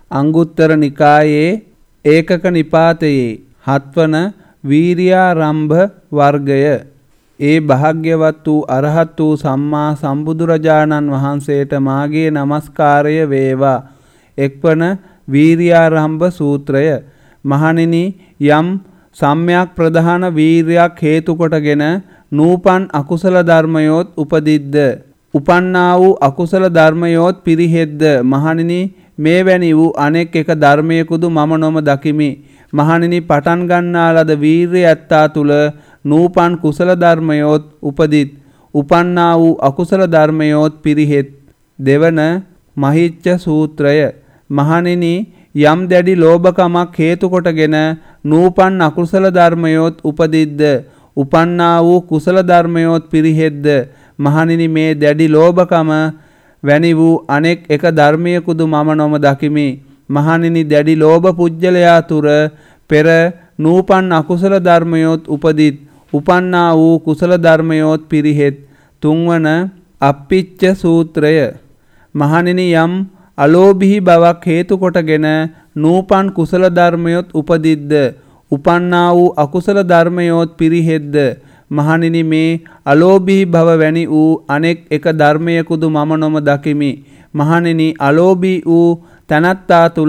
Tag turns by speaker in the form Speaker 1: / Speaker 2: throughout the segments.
Speaker 1: අංගුත්තර නිකායේ ඒකක නිපාතයේ 7 වන වීර්යාරම්භ වර්ගය. ඒ භාග්‍යවත් වූ අරහත් වූ සම්මා සම්බුදුරජාණන් වහන්සේට මාගේ නමස්කාරය වේවා. එක්වන වීර්යාරම්භ සූත්‍රය. මහණෙනි, යම් සම්‍යක් ප්‍රධාන වීර්යයක් හේතු කොටගෙන නූපන් අකුසල ධර්මයෝත් උපදිද්ද, උපන්නා වූ අකුසල ධර්මයෝත් පිරිහෙද්ද. මහණෙනි, මේ වැනි වූ අනෙක් එක ධර්මයකුදු මම නොම දකිමි. මහණෙනි, පටන් ගන්නා ලද වීර්ය ඇත්තා තුල නූපන් කුසල ධර්මයෝත් උපදිත්, උපන්නා වූ අකුසල ධර්මයෝත් පිරිහෙත්. දෙවන මහිච්ඡ සූත්‍රය. මහණෙනි, යම් දැඩි ලෝභකමක් හේතු කොටගෙන නූපන් අකුසල ධර්මයෝත් උපදිද්ද, උපන්නා වූ කුසල ධර්මයෝත් පිරිහෙද්ද. මහණෙනි, මේ දැඩි ලෝභකම වැනි වූ අනෙක් එක ධර්මයකුදු මම නොම දකිමි. මහණෙනි, දැඩි ලෝභ පුජ්‍යලයා තුර පෙර නූපන් අකුසල ධර්මයෝත් උපදිත්, උපන්නා වූ කුසල ධර්මයෝත් පිරිහෙත්. තුන්වන අප්පිච්ච සූත්‍රය. මහණෙනි, යම් අලෝභී බවක් හේතු කොටගෙන නූපන් කුසල ධර්මයෝත් උපදිද්ද, උපන්නා වූ අකුසල ධර්මයෝත් පිරිහෙද්ද. මහණෙනි, මේ අලෝභී භව වැනි වූ අනෙක් එක ධර්මයකුදු මම නොම දකිමි. මහණෙනි, අලෝභී වූ තනත්තා තුල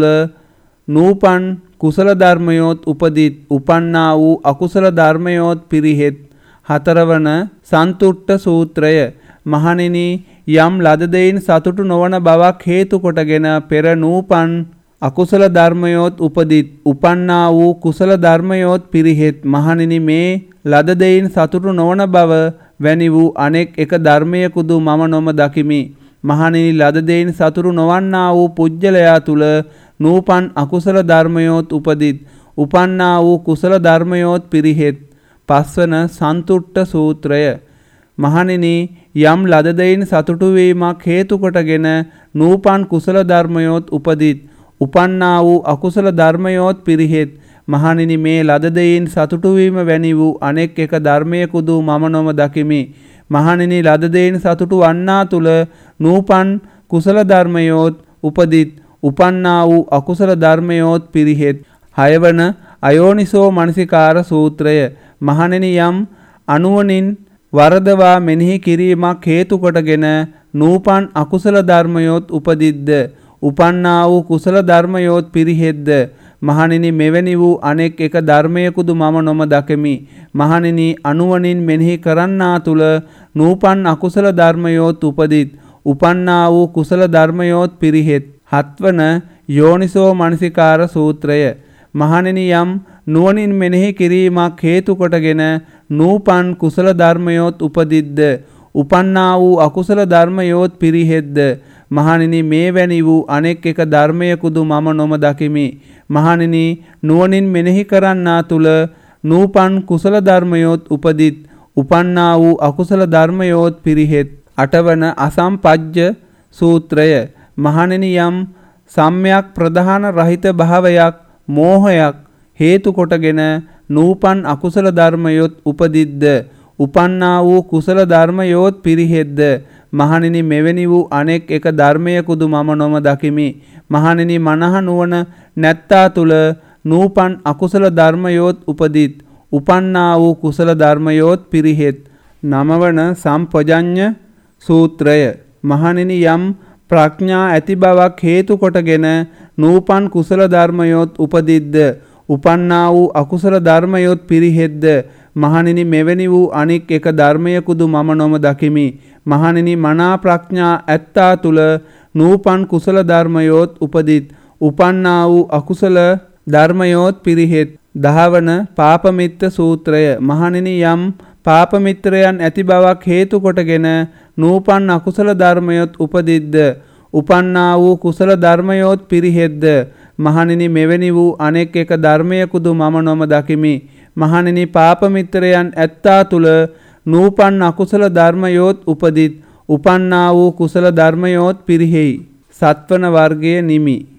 Speaker 1: නූපන් කුසල ධර්මයෝත් උපදිත්, උපන්නා වූ අකුසල ධර්මයෝත් පිරිහෙත්. හතරවන සන්තුට්ඨ සූත්‍රය. මහණෙනි, යම් ලද දෙයින් සතුටු නොවන බවක් හේතු කොටගෙන පෙර නූපන් අකුසල ධර්මයෝත් උපදිත්, උපන්නා වූ කුසල ධර්මයෝත් පිරිහෙත්. මහණෙනි, මේ ලද දෙයින් සතුටු නොවන බව වැනි වූ අනෙක් එක ධර්මයකුදු මම නොම දකිමි. මහණෙනි, ලද දෙයින් සතුටු නොවන්නා වූ පුජ්‍යලයා තුල නූපන් අකුසල ධර්මයෝත් උපදිත්, උපන්නා වූ කුසල ධර්මයෝත් පිරිහෙත්. පස්වන සන්තුට්ඨ සූත්‍රය. මහණෙනි, යම් ලද දෙයින් සතුටු වීමක් හේතු කොටගෙන නූපන් කුසල ධර්මයෝත් උපදිත්, උපන්නා වූ අකුසල ධර්මයෝත් පිරිහෙත්. මහණෙනි, මේ ලද දෙයින් සතුටු වීම වැනි වූ අනෙක් එක ධර්මයකුදු මම නොම දකිමි. මහණෙනි, ලද දෙයින් සතුටු වන්නා තුල නූපන් කුසල ධර්මයෝත් උපදිත්, උපන්නා වූ අකුසල ධර්මයෝත් පිරිහෙත්. හයවන අයෝනිසෝ මනසිකාර සූත්‍රය. මහණෙනි, යම් අනුවණින් වරදවා මෙනෙහි කිරීමක් හේතු කොටගෙන නූපන් අකුසල ධර්මයෝත් උපදිද්ද, උපන්නා වූ කුසල ධර්මයෝත් පිරිහෙද්ද. මහණෙනි, මෙවැනි වූ අනෙක් එක ධර්මයකුදු මම නොම දකිමි. මහණෙනි, අනුවණින් මෙනෙහි කරන්නා තුල නූපන් අකුසල ධර්මයෝත් උපදිත්, උපන්නා වූ කුසල ධර්මයෝත් පිරිහෙත්. හත්වන යෝනිසෝ මනසිකාර සූත්‍රය. මහණෙනි, යම් නුවණින් මෙනෙහි කිරීමක් හේතු කොටගෙන නූපන් කුසල ධර්මයෝත් උපදිද්ද, උපන්නා වූ අකුසල ධර්මයෝත් පිරිහෙද්ද. මහණෙනි, මේ වැනි වූ අනෙක් එක ධර්මයකුදු මම නොම දකිමි. මහණෙනි, නුවණින් මෙනෙහි කරන්නා තුල නූපන් කුසල ධර්මයෝත් උපදිත්, උපන්නා වූ අකුසල ධර්මයෝත් පිරිහෙත්. අටවන අසම්පජ්ජ සූත්‍රය. මහණෙනි, යම් සම්‍යක් ප්‍රධාන රහිත භාවයක්, මෝහයක් හේතු කොටගෙන නූපන් අකුසල ධර්මයෝත් උපදිද්ද, උපන්නා වූ කුසල ධර්මයෝත් පිරිහෙද්ද. මහණෙනි, මෙවැනි වූ අනෙක් එක ධර්මයකුදු මම නොම දකිමි. මහණෙනි, මනහ නුවණ නැත්තා තුල නූපන් අකුසල ධර්මයෝත් උපදිත්, උපන්නා වූ කුසල ධර්මයෝත් පිරිහෙත්. නවවන සම්පජඤ්ඤ සූත්‍රය. මහණෙනි, යම් ප්‍රඥා ඇති බවක් හේතු කොටගෙන නූපන් කුසල ධර්මයෝත් උපදිද්ද, උපන්නා වූ අකුසල ධර්මයෝත් පිරිහෙද්ද. මහණෙනි, මෙවැනි වූ අනික් එක ධර්මයකුදු මම නොම දකිමි. මහණෙනි, මනා ප්‍රඥා ඇත්තා තුල නූපන් කුසල ධර්මයෝත් උපදිත්, උපන්නා වූ අකුසල ධර්මයෝත් පිරිහෙත්. දහවන පාපමිත්ත සූත්‍රය. මහණෙනි, යම් පාපමිත්‍රයන් ඇති බවක් හේතු කොටගෙන නූපන් අකුසල ධර්මයෝත් උපදිද්ද, උපන්නා වූ කුසල ධර්මයෝත් පිරිහෙද්ද. මහණෙනි, මෙවැනි වූ අනෙක් එක ධර්මයකුදු මම නොම දකිමි. මහණෙනි, පාපමිත්‍රයන් ඇත්තා තුල නූපන් අකුසල ධර්මයෝත් උපදිත්, උපන්නා වූ කුසල ධර්මයෝත් පිරිහෙයි. සත්වන වර්ගයේ නිමි.